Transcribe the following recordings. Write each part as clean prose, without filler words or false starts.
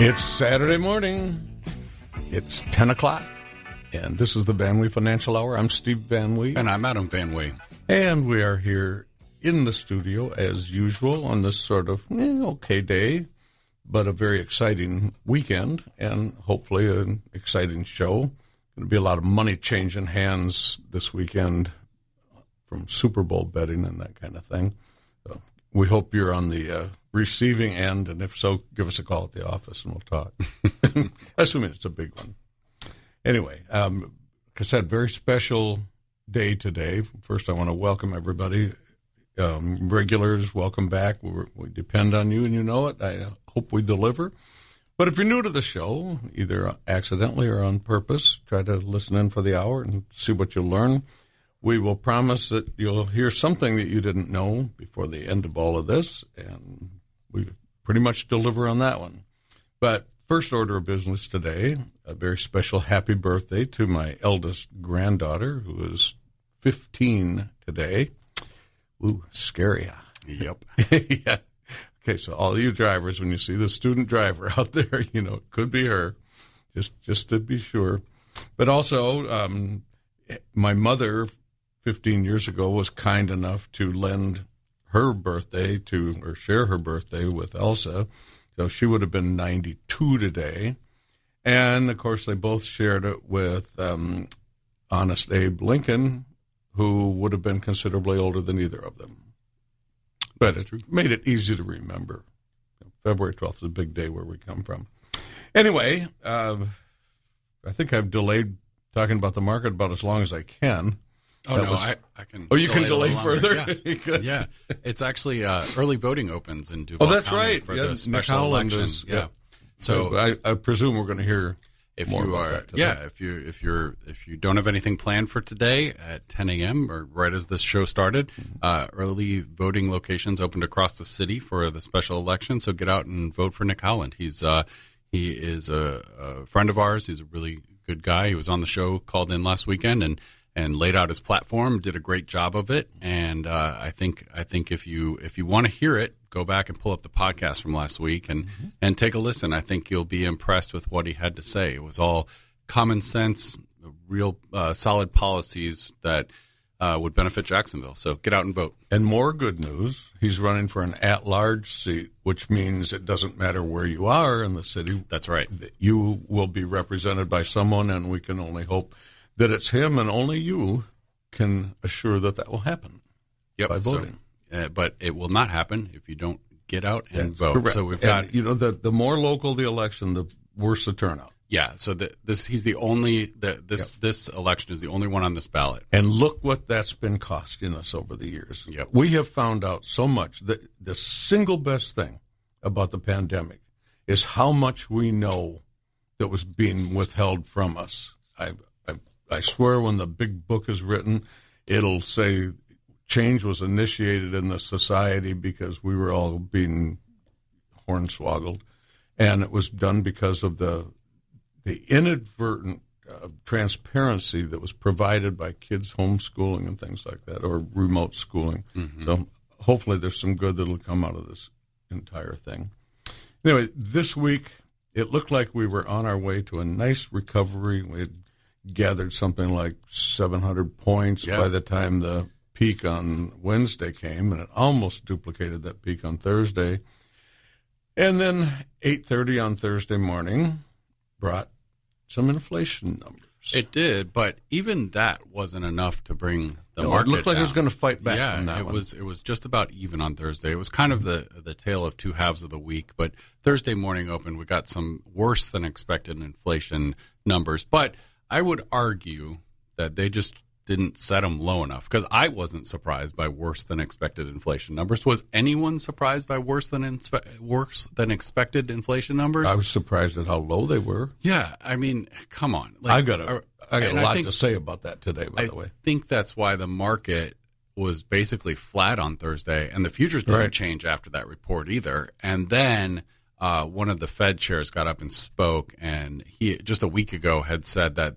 It's Saturday morning. It's 10 o'clock, and this is the Van Wee Financial Hour. I'm Steve Van Wee. And I'm Adam Van Wee. And we are here in the studio, as usual, on this sort of okay day, but a very exciting weekend, and hopefully an exciting show. Going to be a lot of money changing hands this weekend from Super Bowl betting and that kind of thing. So we hope you're on the receiving end, and if so, give us a call at the office and we'll talk. Assuming it's a big one. Anyway, like I said, very special day today. First, I want to welcome everybody. Regulars, welcome back. We depend on you, and you know it. I hope we deliver. But if you're new to the show, either accidentally or on purpose, try to listen in for the hour and see what you learn. We will promise that you'll hear something that you didn't know before the end of all of this, and we pretty much deliver on that one. But first order of business today, a very special happy birthday to my eldest granddaughter, who is 15 today. Ooh, scary. Yep. Yeah. Okay, so all you drivers, when you see the student driver out there, you know, it could be her, just to be sure. But also, my mother, 15 years ago, was kind enough to lend her birthday to, or share her birthday with Elsa. So she would have been 92 today. And, of course, they both shared it with Honest Abe Lincoln, who would have been considerably older than either of them. But it made it easy to remember. February 12th is a big day where we come from. Anyway, I think I've delayed talking about the market about as long as I can. Oh, no, I can. Oh, you can delay further? Yeah. Yeah. It's actually early voting opens in Duval County. Oh, that's right. For the special elections. Yeah. So I presume we're going to hear more about that today. Yeah, if you don't have anything planned for today at 10 a.m. or right as this show started, early voting locations opened across the city for the special election. So get out and vote for Nick Howland. He is a friend of ours. He's a really good guy. He was on the show, called in last weekend, and laid out his platform, did a great job of it. And I think if you want to hear it, go back and pull up the podcast from last week and take a listen. I think you'll be impressed with what he had to say. It was all common sense, real solid policies that would benefit Jacksonville. So get out and vote. And more good news, he's running for an at-large seat, which means it doesn't matter where you are in the city. That's right. You will be represented by someone, and we can only hope that it's him, and only you can assure that will happen by voting. But it will not happen if you don't get out and vote. Correct. So we've got, the more local the election, the worse the turnout. Yeah. So he's the only this election is the only one on this ballot. And look what that's been costing us over the years. Yep. We have found out so much that the single best thing about the pandemic is how much we know that was being withheld from us. I swear when the big book is written, it'll say change was initiated in the society because we were all being hornswoggled. And it was done because of the inadvertent transparency that was provided by kids homeschooling and things like that, or remote schooling. Mm-hmm. So hopefully there's some good that will come out of this entire thing. Anyway, this week it looked like we were on our way to a nice recovery. We had gathered something like 700 points by the time the peak on Wednesday came, and it almost duplicated that peak on Thursday. And then 8:30 on Thursday morning brought some inflation numbers. It did, but even that wasn't enough to bring the market It looked like down. It was going to fight back on that it one. was just about even on Thursday. It was kind of the tale of two halves of the week, but Thursday morning open, we got some worse than expected inflation numbers. But I would argue that they just didn't set them low enough, because I wasn't surprised by worse than expected inflation numbers. Was anyone surprised by worse than expected inflation numbers? I was surprised at how low they were. Yeah, I mean, come on. I got a lot to say about that today, by the way. I think that's why the market was basically flat on Thursday, and the futures didn't change after that report either. And then one of the Fed chairs got up and spoke, and he just a week ago had said that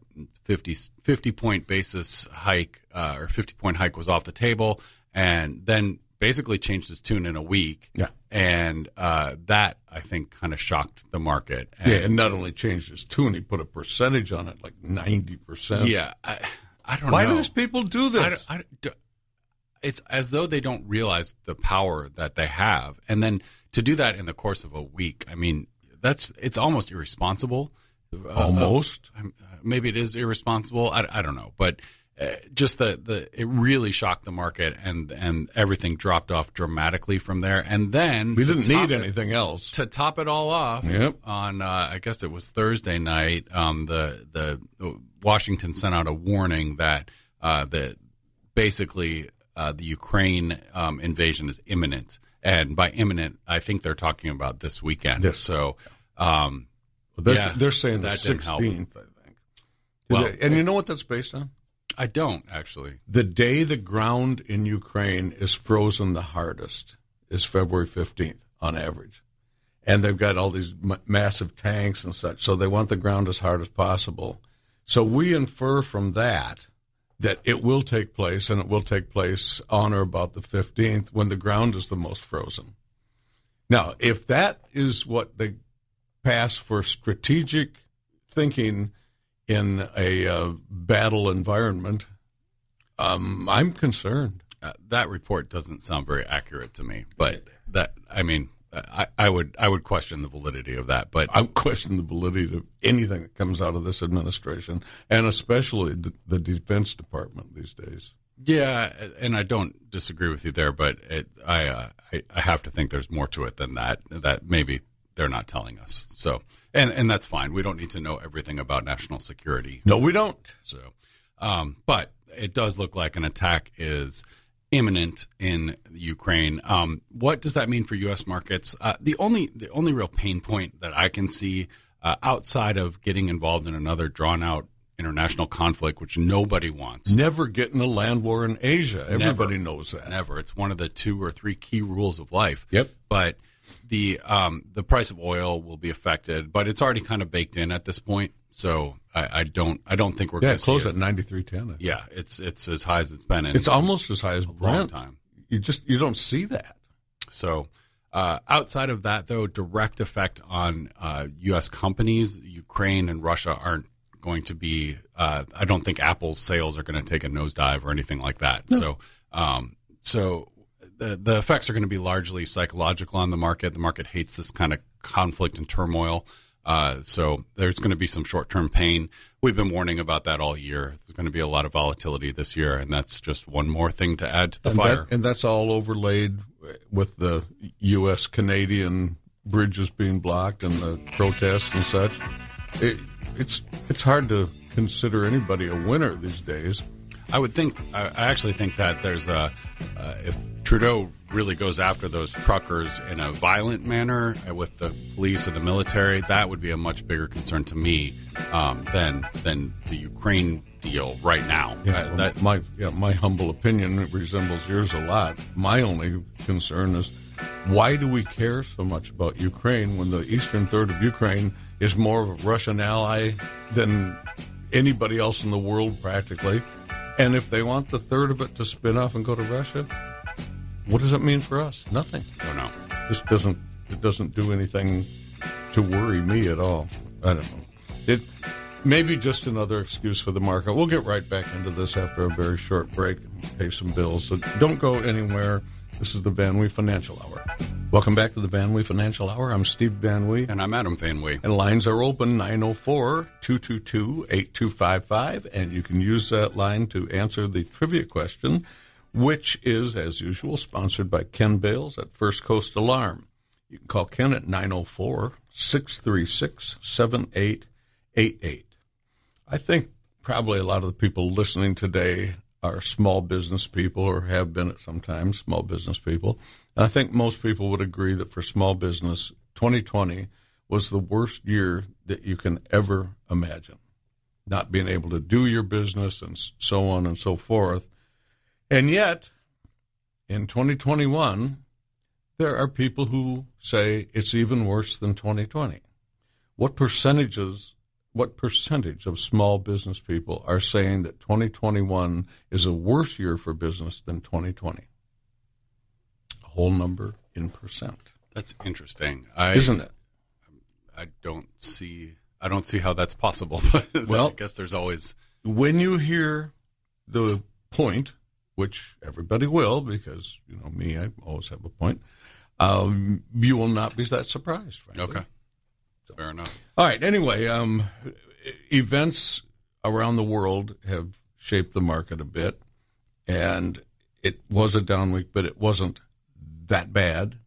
50-point basis hike or 50-point hike was off the table, and then basically changed his tune in a week. Yeah. And that, I think, kind of shocked the market. And not only changed his tune, he put a percentage on it, like 90%. Yeah. I don't know. Why do these people do this? It's as though they don't realize the power that they have. And then to do that in the course of a week, I mean, it's almost irresponsible. Almost. Maybe it is irresponsible. I don't know. But just it really shocked the market, and everything dropped off dramatically from there. And then we didn't need anything else to top it all off. Yep. On I guess it was Thursday night. The Washington sent out a warning that basically the Ukraine invasion is imminent, and by imminent, I think they're talking about this weekend. Yes. So they're saying the 16th, I think. And you know what that's based on? I don't, actually. The day the ground in Ukraine is frozen the hardest is February 15th on average. And they've got all these massive tanks and such, so they want the ground as hard as possible. So we infer from that it will take place, and it will take place on or about the 15th when the ground is the most frozen. Now, if that is what they pass for strategic thinking in a battle environment, I'm concerned. That report doesn't sound very accurate to me, but I would question the validity of that. But I question the validity of anything that comes out of this administration, and especially the Defense Department these days. Yeah, and I don't disagree with you there, but I have to think there's more to it than that. That maybe they're not telling us. So. And that's fine. We don't need to know everything about national security. No, we don't. So, but it does look like an attack is imminent in Ukraine. What does that mean for U.S. markets? The only real pain point that I can see outside of getting involved in another drawn-out international conflict, which nobody wants. Never get in a land war in Asia. Everybody knows that. Never. It's one of the 2 or 3 key rules of life. Yep. But the price of oil will be affected, but it's already kind of baked in at this point. So I don't think we're going to see it. Close at 93.10. Yeah, it's as high as it's been in. It's almost as high as Brent. Long time. You don't see that. So outside of that, though, direct effect on U.S. companies, Ukraine and Russia aren't going to be. I don't think Apple's sales are going to take a nosedive or anything like that. No. So the effects are going to be largely psychological on the market. The market hates this kind of conflict and turmoil. So there's going to be some short-term pain. We've been warning about that all year. There's going to be a lot of volatility this year, and that's just one more thing to add to the fire. And that's all overlaid with the U.S.-Canadian bridges being blocked and the protests and such. It's hard to consider anybody a winner these days. I actually think that there's if Trudeau really goes after those truckers in a violent manner with the police or the military, that would be a much bigger concern to me than the Ukraine deal right now. Yeah, my humble opinion resembles yours a lot. My only concern is, why do we care so much about Ukraine when the eastern third of Ukraine is more of a Russian ally than anybody else in the world practically? And if they want the third of it to spin off and go to Russia, what does it mean for us? Nothing. I don't know. It doesn't do anything to worry me at all. I don't know. It may be just another excuse for the market. We'll get right back into this after a very short break and pay some bills. So don't go anywhere. This is the Van Wee Financial Hour. Welcome back to the Van Wee Financial Hour. I'm Steve Van Wee. And I'm Adam Van Wee. And lines are open, 904-222-8255. And you can use that line to answer the trivia question, which is, as usual, sponsored by Ken Bales at First Coast Alarm. You can call Ken at 904-636-7888. I think probably a lot of the people listening today are small business people, or have been at some time small business people. And I think most people would agree that for small business, 2020 was the worst year that you can ever imagine. Not being able to do your business and so on and so forth. And yet, in 2021, there are people who say it's even worse than 2020. What percentage of small business people are saying that 2021 is a worse year for business than 2020? A whole number in percent. That's interesting. Isn't it? I don't see how that's possible. But Well, I guess there's always. When you hear the point, which everybody will, because, you know me, I always have a point, you will not be that surprised, frankly. Okay. Fair enough. All right. Anyway, events around the world have shaped the market a bit, and it was a down week, but it wasn't that bad,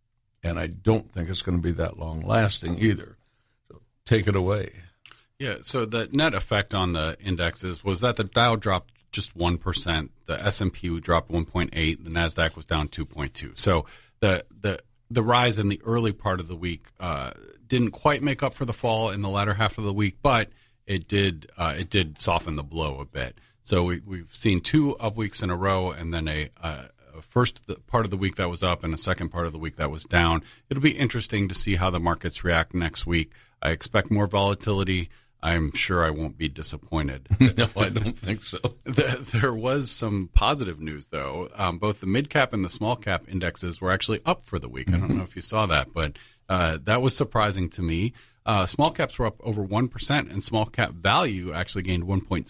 and I don't think it's going to be that long lasting either. So take it away. Yeah, so the net effect on the indexes was that the Dow dropped just 1%, the S&P dropped 1.8, the Nasdaq was down 2.2. So the rise in the early part of the week didn't quite make up for the fall in the latter half of the week, but it did soften the blow a bit. So we've seen 2 up weeks in a row, and then a first part of the week that was up and a second part of the week that was down. It'll be interesting to see how the markets react next week. I expect more volatility. I'm sure I won't be disappointed. No, I don't think so. There was some positive news, though. Both the mid-cap and the small-cap indexes were actually up for the week. I don't know if you saw that, but that was surprising to me. Small caps were up over 1%, and small cap value actually gained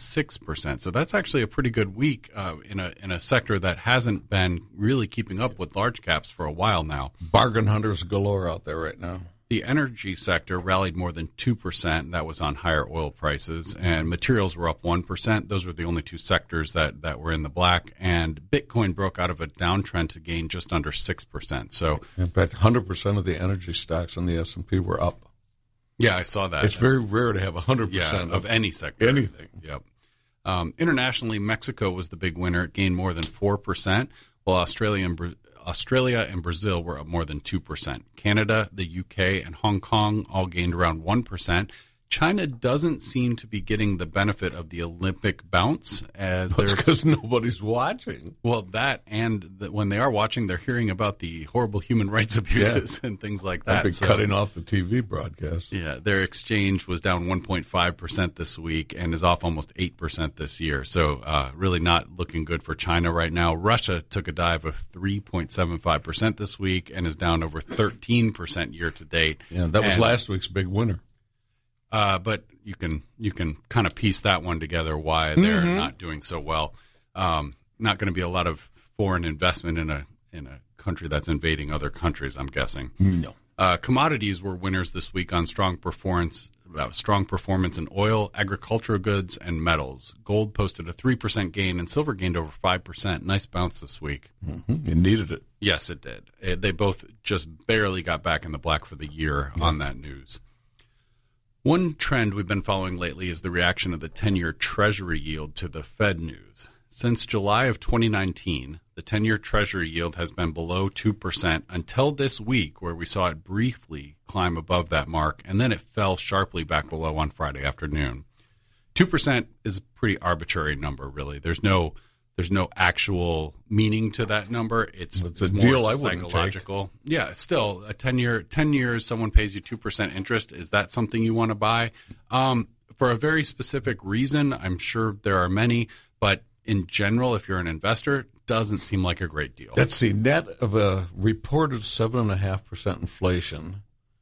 1.6%. So that's actually a pretty good week in a sector that hasn't been really keeping up with large caps for a while now. Bargain hunters galore out there right now. The energy sector rallied more than 2%. That was on higher oil prices. And materials were up 1%. Those were the only 2 sectors that were in the black. And Bitcoin broke out of a downtrend to gain just under 6%. So, in fact, 100% of the energy stocks on the S&P were up. Yeah, I saw that. It's very rare to have 100% of any sector. Anything. Yep. Internationally, Mexico was the big winner. It gained more than 4%, while Australia and Brazil were up more than 2%. Canada, the UK, and Hong Kong all gained around 1%. China doesn't seem to be getting the benefit of the Olympic bounce as That's because nobody's watching. Well, that and when they are watching, they're hearing about the horrible human rights abuses and things like that. They've been cutting off the TV broadcast. Yeah, their exchange was down 1.5% this week and is off almost 8% this year. So really not looking good for China right now. Russia took a dive of 3.75% this week and is down over 13% year to date. Yeah, that was last week's big winner. But you can kind of piece that one together why they're not doing so well. Not going to be a lot of foreign investment in a country that's invading other countries, I'm guessing. No. Commodities were winners this week on strong performance in oil, agricultural goods, and metals. Gold posted a 3% gain, and silver gained over 5%. Nice bounce this week. Mm-hmm. It needed it. Yes, it did. They both just barely got back in the black for the year on that news. One trend we've been following lately is the reaction of the 10-year Treasury yield to the Fed news. Since July of 2019, the 10-year Treasury yield has been below 2% until this week, where we saw it briefly climb above that mark, and then it fell sharply back below on Friday afternoon. 2% is a pretty arbitrary number, really. There's no actual meaning to that number. It's a more deal I wouldn't psychological. Take. Yeah, still a 10 years, someone pays you 2% interest. Is that something you want to buy? For a very specific reason, I'm sure there are many, but in general, if you're an investor, doesn't seem like a great deal. That's the net of a reported 7.5% inflation.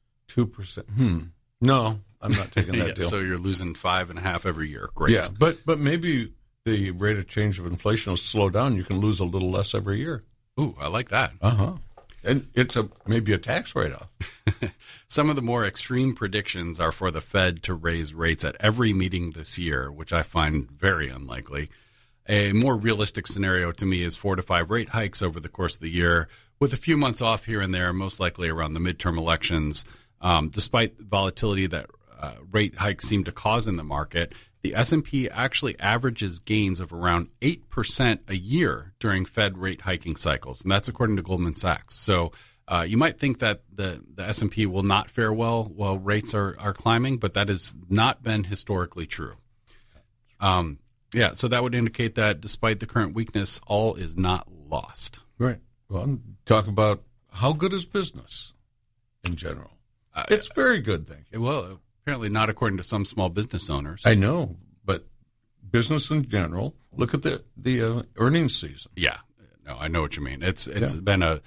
2%. No, I'm not taking that deal. So you're losing 5.5 every year. Great. Yeah, but maybe the rate of change of inflation will slow down. You can lose a little less every year. Ooh, I like that. And it's maybe a tax write-off. Some of the more extreme predictions are for the Fed to raise rates at every meeting this year, which I find very unlikely. A more realistic scenario to me is 4 to 5 rate hikes over the course of the year, with a few months off here and there, most likely around the midterm elections. Despite volatility that rate hikes seem to cause in the market, the S&P actually averages gains of around 8% a year during Fed rate hiking cycles, and that's according to Goldman Sachs. So you might think that the S&P will not fare well while rates are climbing, but that has not been historically true. So that would indicate that despite the current weakness, all is not lost. Right. Well, talk about how good is business in general. It's very good, thank you. Well, apparently not according to some small business owners. I know, but business in general, look at the earnings season. Yeah, I know what you mean. It's been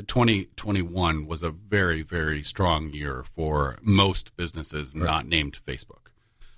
2021 was a very, very strong year for most businesses not named Facebook.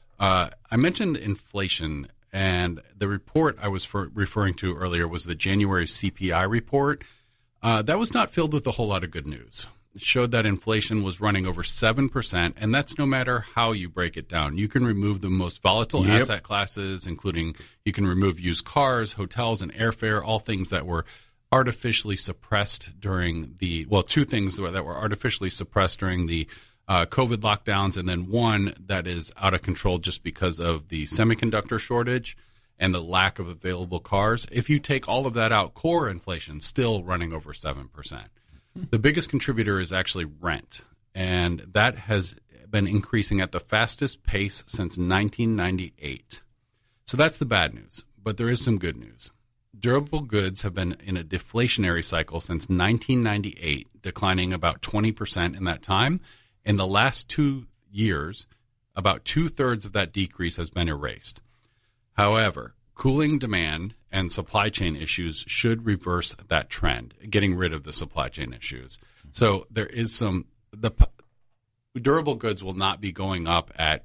I mentioned inflation, and the report I was referring to earlier was the January CPI report. That was not filled with a whole lot of good news. It showed that inflation was running over 7%, and that's no matter how you break it down. You can remove the most volatile asset classes, including you can remove used cars, hotels, and airfare, all things that were artificially suppressed during two things that were artificially suppressed during the COVID lockdowns, and then one that is out of control just because of the semiconductor shortage and the lack of available cars. If you take all of that out, core inflation still running over 7%. The biggest contributor is actually rent, and that has been increasing at the fastest pace since 1998. So that's the bad news, but there is some good news. Durable goods have been in a deflationary cycle since 1998, declining about 20% in that time. In the last 2 years, about 2/3 of that decrease has been erased. However, cooling demand and supply chain issues should reverse that trend, getting rid of the supply chain issues. So there is the durable goods will not be going up at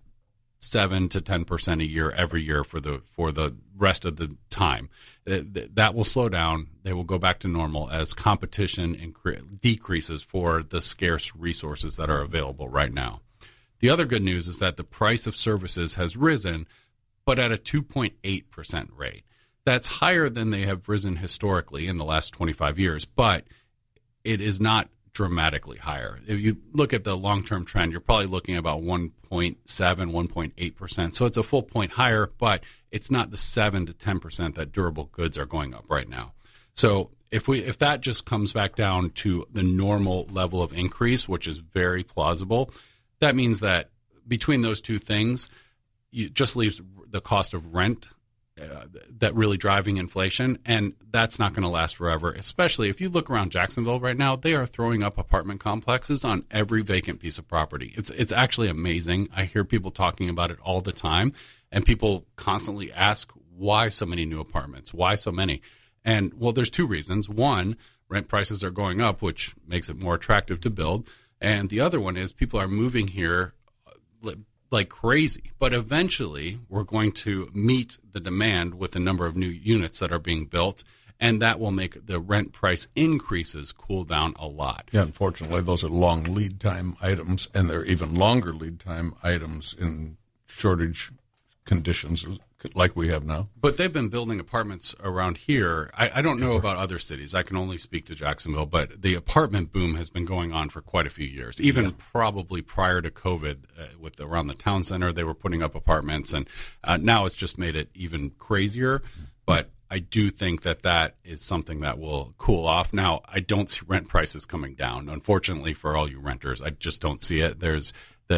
7 to 10% a year every year for the rest of the time. That will slow down. They will go back to normal as competition decreases for the scarce resources that are available right now. The other good news is that the price of services has risen, but at a 2.8% rate. That's higher than they have risen historically in the last 25 years, but it is not dramatically higher. If you look at the long-term trend, you're probably looking at about 1.7, 1.8%. So it's a full point higher, but it's not the 7 to 10% that durable goods are going up right now. So if that just comes back down to the normal level of increase, which is very plausible, that means that between those two things, it just leaves the cost of rent that really driving inflation, and that's not going to last forever, especially if you look around Jacksonville right now. They are throwing up apartment complexes on every vacant piece of property. It's actually amazing. I hear people talking about it all the time, and people constantly ask, why so many new apartments? Why so many? And, well, there's two reasons. One, rent prices are going up, which makes it more attractive to build, and the other one is people are moving here like crazy. But eventually we're going to meet the demand with the number of new units that are being built, and that will make the rent price increases cool down a lot. Yeah, unfortunately, those are long lead time items, and they're even longer lead time items in shortage conditions like we have now. But they've been building apartments around here. I don't know about other cities. I can only speak to Jacksonville, but the apartment boom has been going on for quite a few years, even probably prior to COVID. With around the town center, they were putting up apartments, and now it's just made it even crazier. But I do think that is something that will cool off. Now, I don't see rent prices coming down. Unfortunately for all you renters, I just don't see it. There's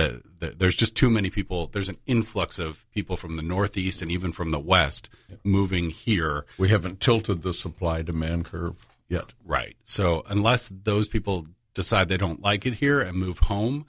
just too many people. There's an influx of people from the Northeast and even from the West moving here. We haven't tilted the supply-demand curve yet. Right. So unless those people decide they don't like it here and move home,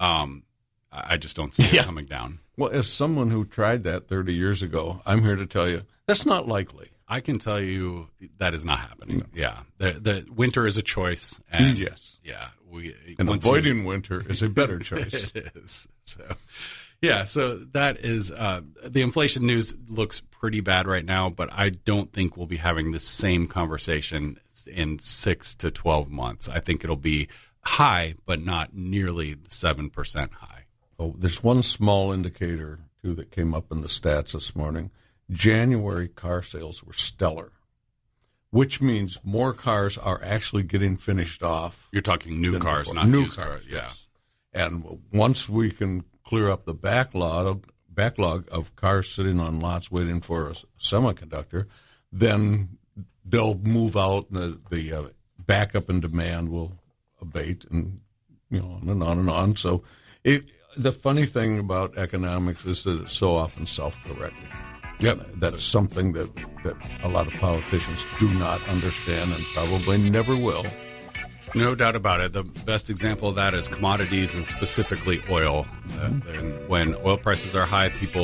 I just don't see it coming down. Well, as someone who tried that 30 years ago, I'm here to tell you that's not likely. I can tell you that is not happening. No. Yeah. The winter is a choice. And yes. Yeah. And avoiding winter is a better choice. It is. So that is the inflation news looks pretty bad right now, but I don't think we'll be having the same conversation in 6 to 12 months. I think it'll be high, but not nearly 7% high. Oh, there's one small indicator, too, that came up in the stats this morning. January car sales were stellar, which means more cars are actually getting finished off. You're talking new cars, not used cars. Yeah. Yes. And once we can clear up the backlog of cars sitting on lots waiting for a semiconductor, then they'll move out and the backup in demand will abate, and on and on and on. So the funny thing about economics is that it's so often self-correcting. Yep. That's something that a lot of politicians do not understand and probably never will. No doubt about it. The best example of that is commodities, and specifically oil. And when oil prices are high,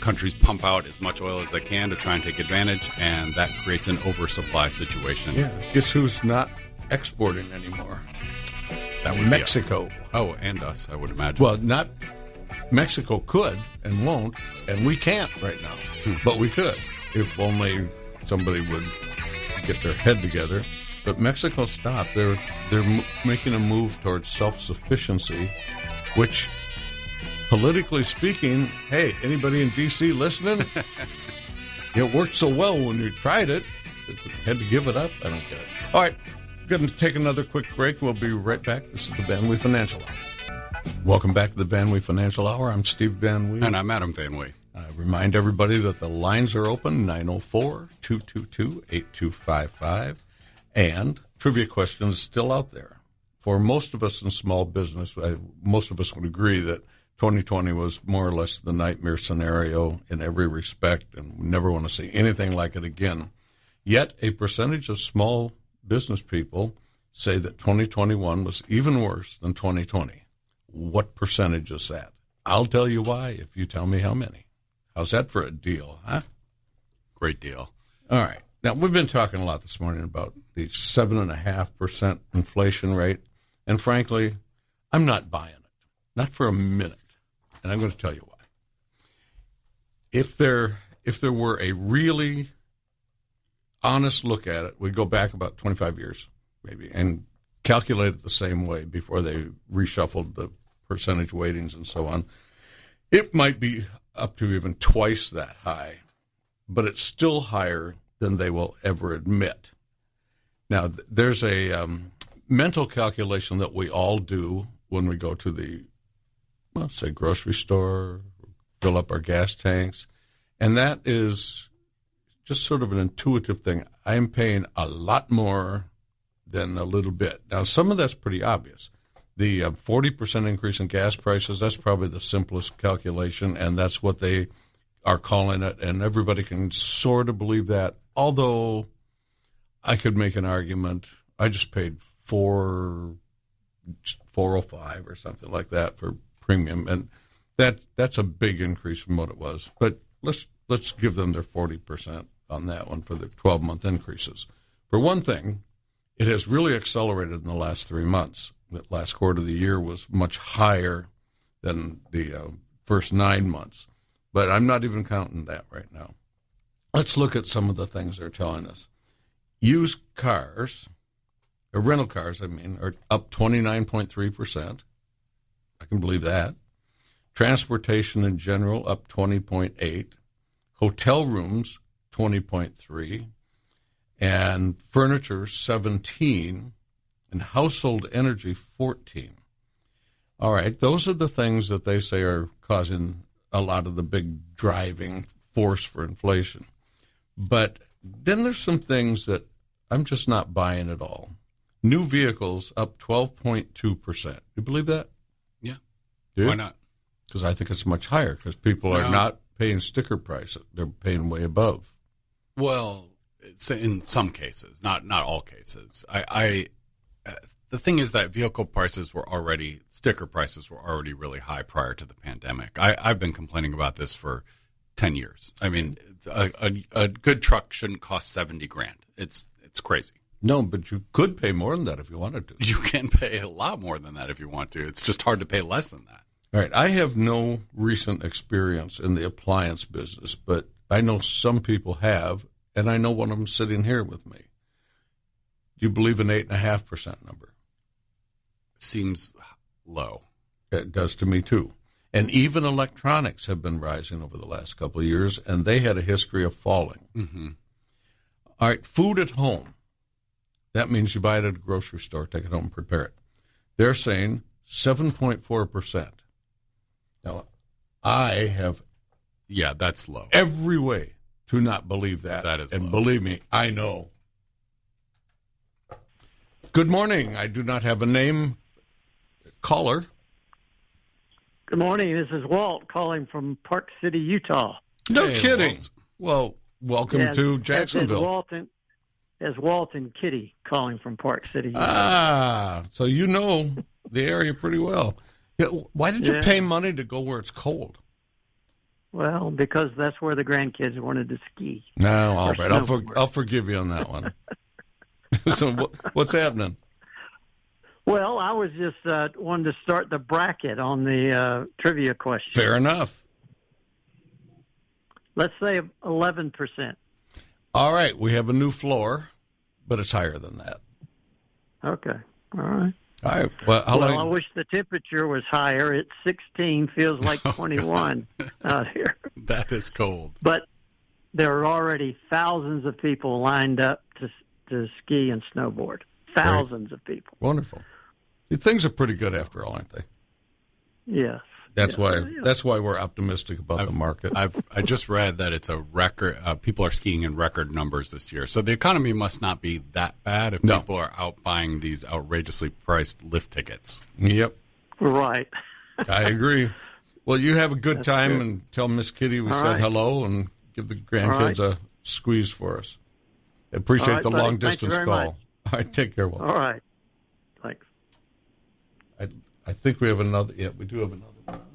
countries pump out as much oil as they can to try and take advantage, and that creates an oversupply situation. Yeah. Guess who's not exporting anymore? That would Mexico. Be us. Oh, and us, I would imagine. Well, not Mexico could and won't, and we can't right now. But we could if only somebody would get their head together. But Mexico stopped. They're making a move towards self-sufficiency, which, politically speaking, hey, anybody in D.C. listening? It worked so well when you tried it. Had to give it up? I don't get it. All right, going to take another quick break. We'll be right back. This is the Van Wee Financial Hour. Welcome back to the Van Wee Financial Hour. I'm Steve Van Wee. And I'm Adam Van Wee. I remind everybody that the lines are open, 904-222-8255. And trivia questions still out there. For most of us in small business, most of us would agree that 2020 was more or less the nightmare scenario in every respect, and we never want to see anything like it again. Yet a percentage of small business people say that 2021 was even worse than 2020. What percentage is that? I'll tell you why if you tell me how many. How's that for a deal, huh? Great deal. All right. Now, we've been talking a lot this morning about the 7.5% inflation rate, and frankly, I'm not buying it. Not for a minute. And I'm going to tell you why. If there were a really honest look at it, we'd go back about 25 years, maybe, and calculate it the same way before they reshuffled the percentage weightings and so on. It might be up to even twice that high, but it's still higher than they will ever admit. Now, there's a mental calculation that we all do when we go to the, well, say, grocery store, fill up our gas tanks, and that is just sort of an intuitive thing. I'm paying a lot more than a little bit. Now, some of that's pretty obvious. The 40% increase in gas prices, that's probably the simplest calculation, and that's what they are calling it, and everybody can sort of believe that. Although I could make an argument, I just paid $4.05 or something like that for premium, and that's a big increase from what it was. But let's give them their 40% on that one for the 12-month increases. For one thing, it has really accelerated in the last 3 months. The last quarter of the year was much higher than the first 9 months. But I'm not even counting that right now. Let's look at some of the things they're telling us. Used cars, or rental cars, are up 29.3%. I can believe that. Transportation in general up 20.8%. Hotel rooms 20.3%. And furniture 17%. And household energy 14%. All right, those are the things that they say are causing a lot of the big driving force for inflation. But then there's some things that I'm just not buying at all. New vehicles up 12.2%. You believe that? Yeah. Dude? Why not? Because I think it's much higher because people are not paying sticker price. They're paying way above. Well, it's in some cases, not all cases. The thing is that vehicle prices sticker prices were already really high prior to the pandemic. I've been complaining about this for 10 years. I mean, a good truck shouldn't cost $70,000. It's crazy. No, but you could pay more than that if you wanted to. You can pay a lot more than that if you want to. It's just hard to pay less than that. All right. I have no recent experience in the appliance business, but I know some people have, and I know one of them sitting here with me. Do you believe an 8.5% number? Seems low. It does to me, too. And even electronics have been rising over the last couple of years, and they had a history of falling. Mm-hmm. All right, food at home. That means you buy it at a grocery store, take it home and prepare it. They're saying 7.4%. Now, I have that's low. Every way to not believe that. That is and low. Believe me, I know. Good morning. I do not have a name. Caller. Good morning. This is Walt calling from Park City, Utah. No Hey, kidding. Walt. Well, welcome to Jacksonville. As Walt and Kitty calling from Park City, Utah. Ah, so you know the area pretty well. Yeah, why did you pay money to go where it's cold? Well, because that's where the grandkids wanted to ski. No, all right. I'll forgive you on that one. So what's happening? Well, I was just wanting to start the bracket on the trivia question. Fair enough. Let's say 11%. All right. We have a new floor, but it's higher than that. Okay. All right. All right. Well, I wish the temperature was higher. It's 16, feels like 21 out here. That is cold. But there are already thousands of people lined up to ski and snowboard. Thousands of people. Wonderful. Things are pretty good after all, aren't they? Yes. That's why we're optimistic about the market. I just read that it's a record. People are skiing in record numbers this year, so the economy must not be that bad if people are out buying these outrageously priced lift tickets. Yep, right. I agree. Well, you have a good time and tell Miss Kitty we said hello and give the grandkids a squeeze for us. Appreciate the long distance call. Much. All right, take care. Will. All right, thanks. I think we have another. Yeah, we do have another.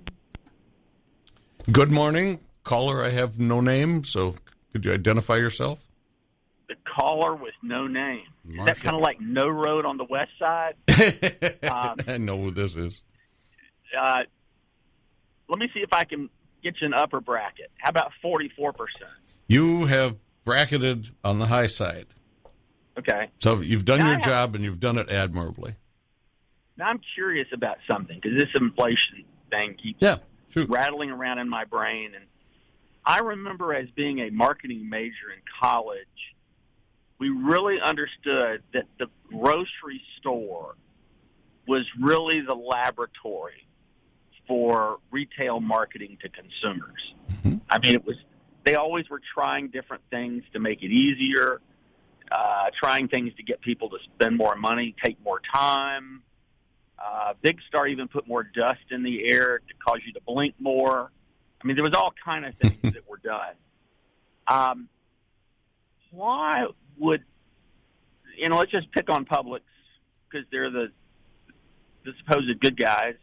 Good morning, caller. I have no name, so could you identify yourself? The caller with no name. Is that kind of like No Road on the West Side? I know who this is. Let me see if I can get you an upper bracket. How about 44%? You have bracketed on the high side. Okay. So you've done your job, and you've done it admirably. Now, I'm curious about something, because this inflation thing keeps rattling around in my brain. And I remember as being a marketing major in college, we really understood that the grocery store was really the laboratory for retail marketing to consumers. Mm-hmm. I mean, they always were trying different things to make it easier, trying things to get people to spend more money, take more time. Big Star even put more dust in the air to cause you to blink more. I mean, there was all kind of things that were done. Why would, let's just pick on Publix because they're the supposed good guys.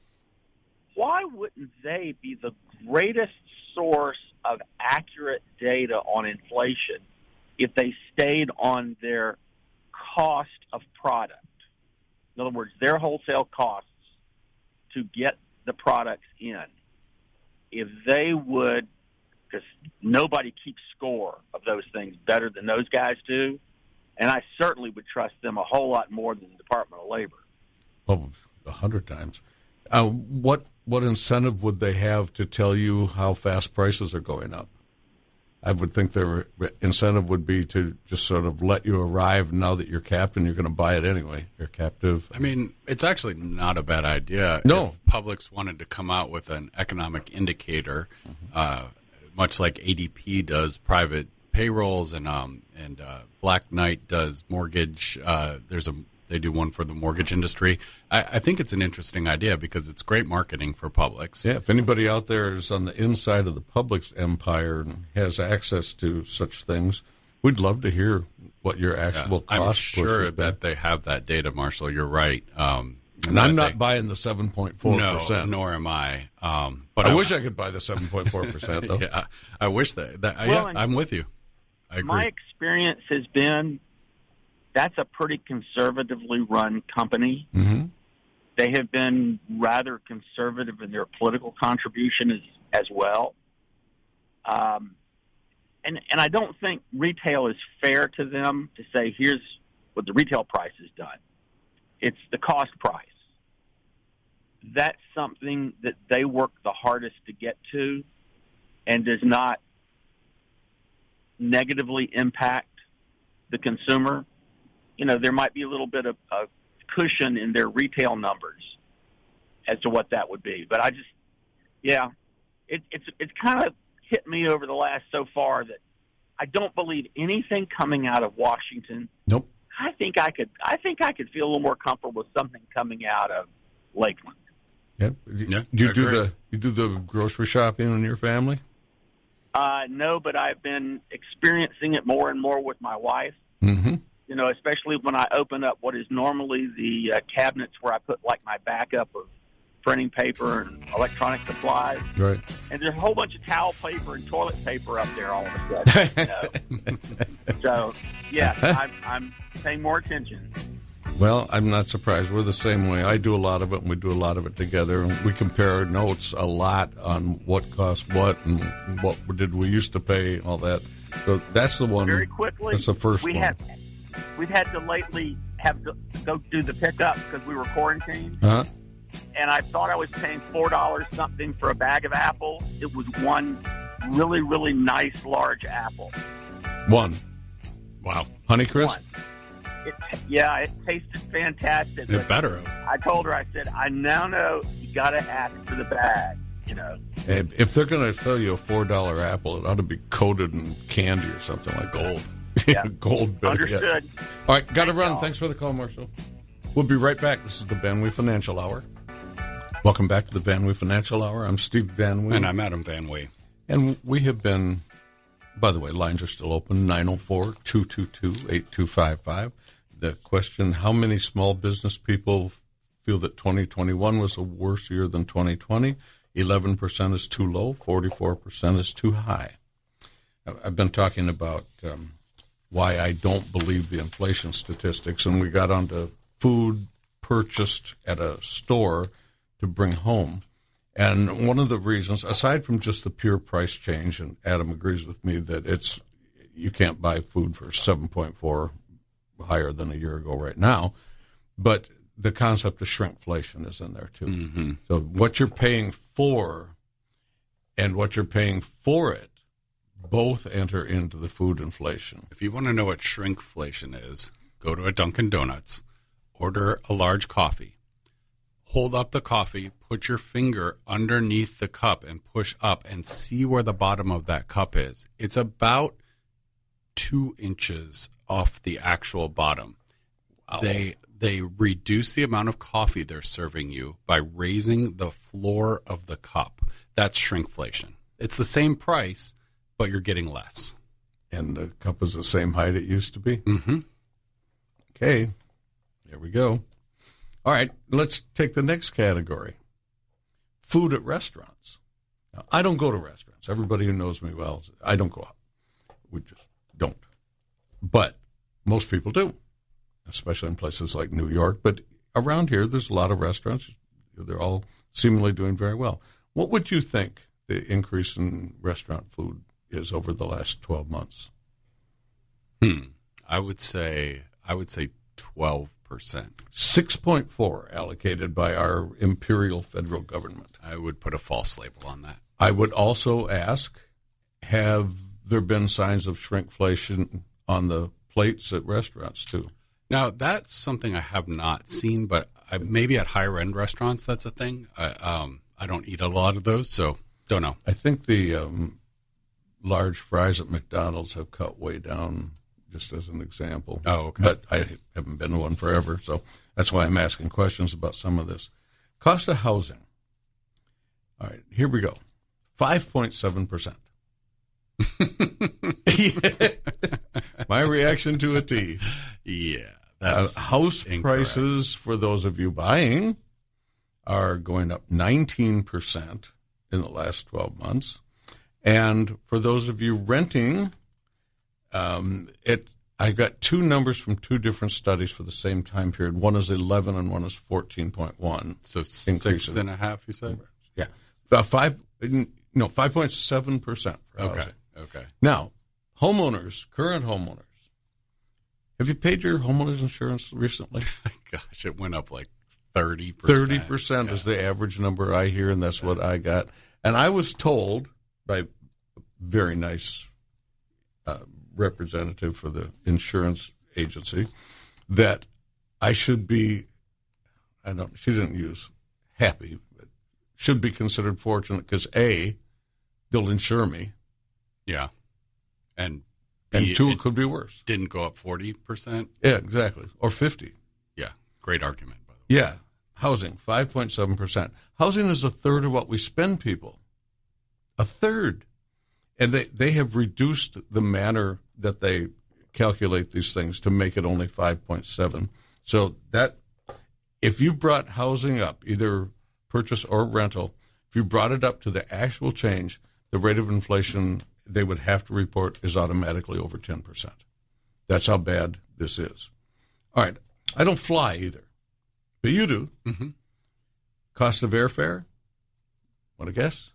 Why wouldn't they be the greatest source of accurate data on inflation if they stayed on their cost of product? In other words, their wholesale costs to get the products in. If they would, because nobody keeps score of those things better than those guys do, and I certainly would trust them a whole lot more than the Department of Labor. Oh, 100 times. What incentive would they have to tell you how fast prices are going up? I would think their incentive would be to just sort of let you arrive now that you're capped and you're going to buy it anyway. You're captive. I mean, it's actually not a bad idea. No. If Publix wanted to come out with an economic indicator, much like ADP does private payrolls and Black Knight does mortgage. They do one for the mortgage industry. I think it's an interesting idea because it's great marketing for Publix. Yeah, if anybody out there is on the inside of the Publix empire and has access to such things, we'd love to hear what your actual cost I'm push sure that they have that data, Marshall. You're right. And I'm not buying the 7.4%. No, nor am I. But I wish I could buy the 7.4%, though. Yeah, I wish that. I'm with you. I agree. My experience has been that's a pretty conservatively run company. Mm-hmm. They have been rather conservative in their political contribution as well. And I don't think retail is fair to them to say, here's what the retail price has done. It's the cost price. That's something that they work the hardest to get to and does not negatively impact the consumer. There might be a little bit of cushion in their retail numbers as to what that would be. But it's kind of hit me over the last so far that I don't believe anything coming out of Washington. Nope. I think I could feel a little more comfortable with something coming out of Lakeland. Yep. Do you do the grocery shopping in your family? No, but I've been experiencing it more and more with my wife. Mm-hmm. Especially when I open up what is normally the cabinets where I put like my backup of printing paper and electronic supplies. Right. And there's a whole bunch of towel paper and toilet paper up there all of a sudden. So, yes, I'm paying more attention. Well, I'm not surprised. We're the same way. I do a lot of it, and we do a lot of it together. And we compare notes a lot on what costs what and what did we used to pay, all that. So that's the one. Very quickly. That's the first one. We've had to lately have to go do the pickup because we were quarantined. Uh-huh. And I thought I was paying $4 something for a bag of apples. It was one really, really nice large apple. One. Wow. Honeycrisp? It tasted fantastic. It better. I told her, I said, I now know you got to ask for the bag, you know. And if they're going to sell you a $4 apple, it ought to be coated in candy or something like gold. Yeah. Gold. Understood. Yeah. All right, got to run. Thanks for the call, Marshall. We'll be right back. This is the Van Wee Financial Hour. Welcome back to the Van Wee Financial Hour. I'm Steve Van Wee. And I'm Adam Van Wee. And we have been, by the way, lines are still open, 904-222-8255. The question, how many small business people feel that 2021 was a worse year than 2020? 11% is too low, 44% is too high. I've been talking about why I don't believe the inflation statistics, and we got onto food purchased at a store to bring home. And one of the reasons, aside from just the pure price change, and Adam agrees with me that you can't buy food for 7.4 higher than a year ago right now, but the concept of shrinkflation is in there too. Mm-hmm. So what you're paying for and what you're paying for it both enter into the food inflation. If you want to know what shrinkflation is, go to a Dunkin' Donuts, order a large coffee, hold up the coffee, put your finger underneath the cup and push up and see where the bottom of that cup is. It's about 2 inches off the actual bottom. Wow. They reduce the amount of coffee they're serving you by raising the floor of the cup. That's shrinkflation. It's the same price, but you're getting less. And the cup is the same height it used to be? Mm-hmm. Okay, there we go. All right, let's take the next category. Food at restaurants. Now, I don't go to restaurants. Everybody who knows me well, I don't go out. We just don't. But most people do, especially in places like New York. But around here, there's a lot of restaurants. They're all seemingly doing very well. What would you think the increase in restaurant food is over the last 12 months? I would say 12%. 6.4 allocated by our imperial federal government. I would put a false label on that. I would also ask, have there been signs of shrinkflation on the plates at restaurants too? Now, that's something I have not seen, but maybe at higher end restaurants, that's a thing. I don't eat a lot of those, so don't know. I think the large fries at McDonald's have cut way down, just as an example. Oh, okay. But I haven't been to one forever, so that's why I'm asking questions about some of this. Cost of housing. All right, here we go. 5.7%. My reaction to a T. Yeah. That's house incorrect. Prices, for those of you buying, are going up 19% in the last 12 months. And for those of you renting, I got two numbers from two different studies for the same time period. One is 11 and one is 14.1. So 6.5%, you said? Yeah. 5.7% for housing. Okay. Now, homeowners, current homeowners, have you paid your homeowners insurance recently? Gosh, it went up like 30%. 30% is the average number I hear, and that's what I got. And I was told by a very nice representative for the insurance agency that I should be, she didn't use happy, but should be considered fortunate because A, they'll insure me. Yeah. And two, it could be worse. Didn't go up 40%? Yeah, exactly. Or 50. Yeah. Great argument, by the way. Yeah. Housing, 5.7%. Housing is a third of what we spend, people. A third. And they have reduced the manner that they calculate these things to make it only 5.7. So that, if you brought housing up, either purchase or rental, if you brought it up to the actual change, the rate of inflation they would have to report is automatically over 10%. That's how bad this is. All right. I don't fly either, but you do. Mm-hmm. Cost of airfare? Want to guess?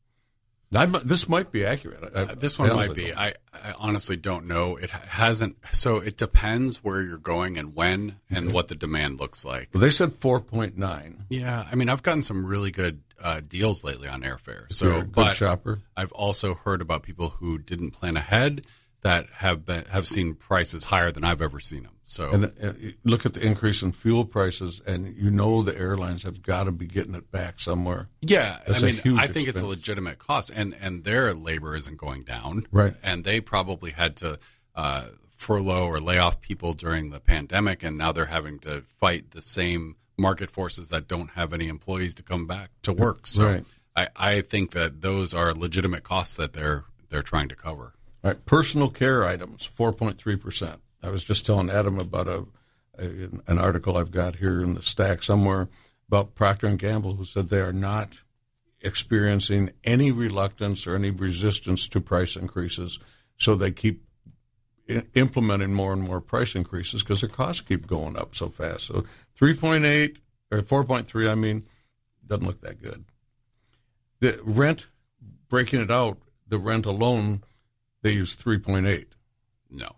This might be accurate. This one might be. I honestly don't know. It hasn't. So it depends where you're going and when and what the demand looks like. Well, they said 4.9. Yeah. I mean, I've gotten some really good deals lately on airfare. So, you're a good shopper. I've also heard about people who didn't plan ahead that have seen prices higher than I've ever seen them. So, and look at the increase in fuel prices, and you know the airlines have got to be getting it back somewhere. Yeah, That's I think expense. it's a legitimate cost, and their labor isn't going down, right? And they probably had to furlough or lay off people during the pandemic, and now they're having to fight the same market forces that don't have any employees to come back to work. So, right. I think that those are legitimate costs that they're trying to cover. All right, personal care items, 4.3%. I was just telling Adam about an article I've got here in the stack somewhere about Procter & Gamble, who said they are not experiencing any reluctance or any resistance to price increases, so they keep implementing more and more price increases because their costs keep going up so fast. So 3.8 or 4.3, I mean, doesn't look that good. The rent, breaking it out, the rent alone, they use 3.8. No.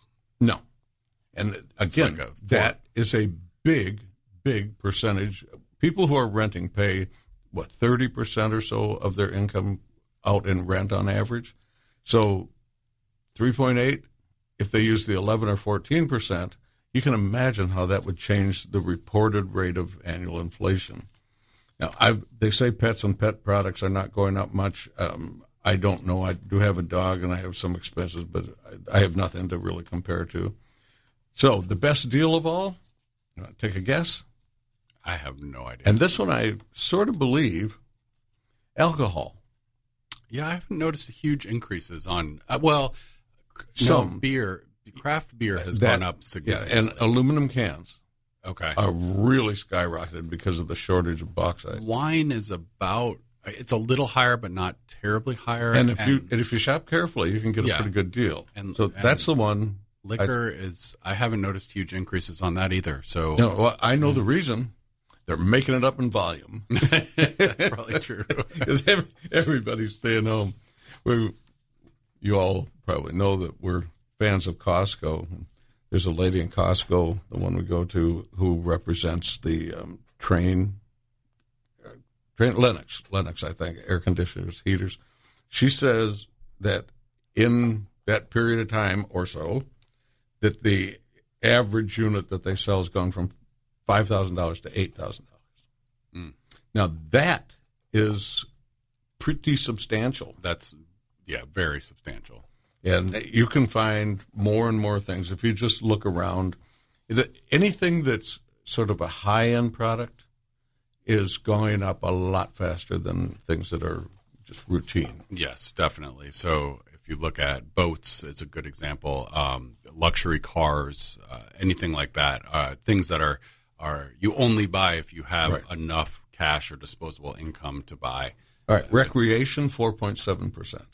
And again, that is a big, big percentage. People who are renting pay, 30% or so of their income out in rent on average. So 3.8, if they use the 11 or 14%, you can imagine how that would change the reported rate of annual inflation. Now, they say pets and pet products are not going up much. I don't know. I do have a dog and I have some expenses, but I have nothing to really compare to. So the best deal of all, take a guess? I have no idea. And this one I sort of believe, alcohol. Yeah, I haven't noticed huge increases on, some beer. Craft beer has gone up significantly. Yeah, and aluminum cans are really skyrocketed because of the shortage of bauxite. Wine is it's a little higher, but not terribly higher. And if you shop carefully, you can get a pretty good deal. And that's the one. Liquor I haven't noticed huge increases on that either. So I know the reason. They're making it up in volume. That's probably true. Because everybody's staying home. You all probably know that we're fans of Costco. There's a lady in Costco, the one we go to, who represents the Train Lennox, I think, air conditioners, heaters. She says that in that period of time or so, that the average unit that they sell has gone from $5,000 to $8,000. Mm. Now, that is pretty substantial. That's, very substantial. And you can find more and more things. If you just look around, anything that's sort of a high-end product is going up a lot faster than things that are just routine. Yes, definitely. So if you look at boats, it's a good example. Luxury cars, anything like that, things that are you only buy if you have enough cash or disposable income to buy. All right, recreation, 4.7%.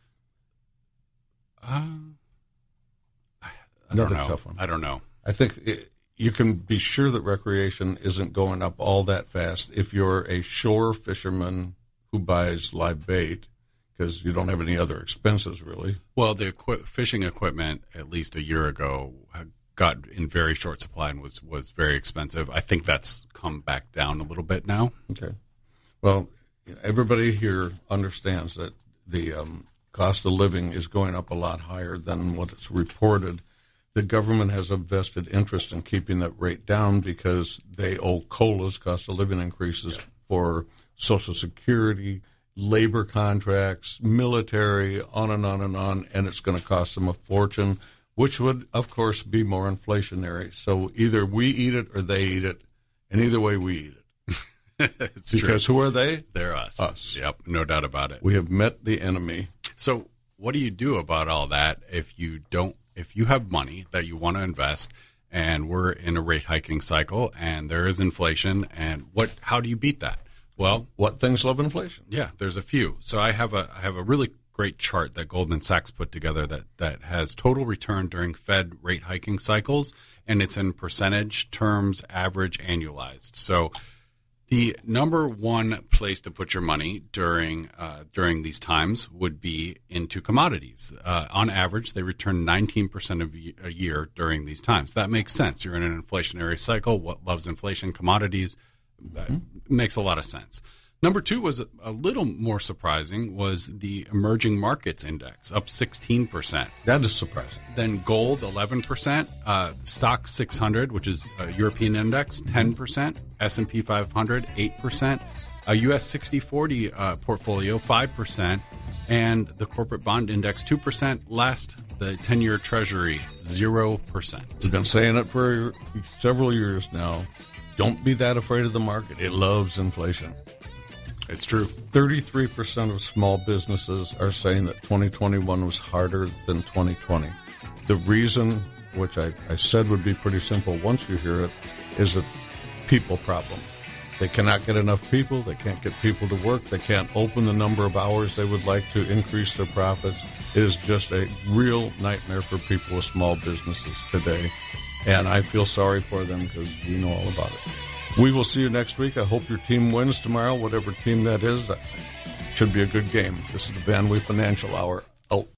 Another tough one. I don't know. I think you can be sure that recreation isn't going up all that fast if you're a shore fisherman who buys live bait, because you don't have any other expenses, really. Well, the fishing equipment, at least a year ago, got in very short supply and was very expensive. I think that's come back down a little bit now. Okay. Well, everybody here understands that the cost of living is going up a lot higher than what is reported. The government has a vested interest in keeping that rate down because they owe COLAs, cost of living increases, for Social Security, labor contracts, military, on and on and on, and it's going to cost them a fortune, which would, of course, be more inflationary. So either we eat it or they eat it, and either way we eat it. It's because true. Who are they? They're us. Us. Yep, no doubt about it. We have met the enemy. So what do you do about all that if you have money that you want to invest and we're in a rate hiking cycle and there is inflation, and how do you beat that? Well, what things love inflation? Yeah, there's a few. So I have a really great chart that Goldman Sachs put together that has total return during Fed rate hiking cycles, and it's in percentage terms, average, annualized. So the number one place to put your money during these times would be into commodities. On average, they return 19% a year during these times. That makes sense. You're in an inflationary cycle. What loves inflation? Commodities. Makes a lot of sense. Number two was a little more surprising, was the emerging markets index, up 16%. That is surprising. Then gold, 11%. Stock 600, which is a European index, 10%. S&P 500, 8%. A U.S. 60-40 portfolio, 5%. And the corporate bond index, 2%. Last, the 10-year Treasury, 0%. We've been saying it for several years now. Don't be that afraid of the market. It loves inflation. It's true. 33% of small businesses are saying that 2021 was harder than 2020. The reason, which I said would be pretty simple once you hear it, is a people problem. They cannot get enough people. They can't get people to work. They can't open the number of hours they would like to increase their profits. It is just a real nightmare for people with small businesses today. And I feel sorry for them because we know all about it. We will see you next week. I hope your team wins tomorrow, whatever team that is. That should be a good game. This is the Van Wee Financial Hour. Out.